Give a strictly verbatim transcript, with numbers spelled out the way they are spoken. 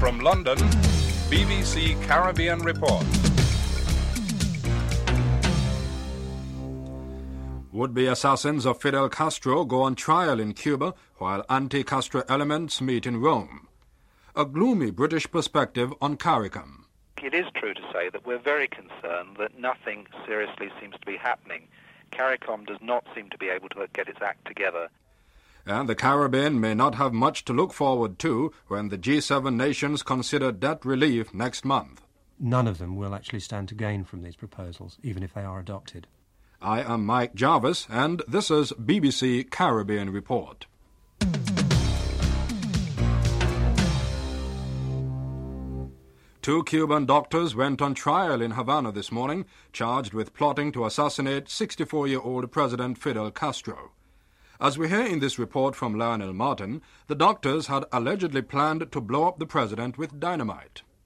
From London, B B C Caribbean Report. Would-be assassins of Fidel Castro go on trial in Cuba while anti-Castro elements meet in Rome. A gloomy British perspective on CARICOM. It is true to say that we're very concerned that nothing seriously seems to be happening. CARICOM does not seem to be able to get its act together. And the Caribbean may not have much to look forward to when the G seven nations consider debt relief next month. None of them will actually stand to gain from these proposals, even if they are adopted. I am Mike Jarvis, and this is B B C Caribbean Report. Two Cuban doctors went on trial in Havana this morning, charged with plotting to assassinate sixty-four-year-old President Fidel Castro. As we hear in this report from Lionel Martin, the doctors had allegedly planned to blow up the president with dynamite.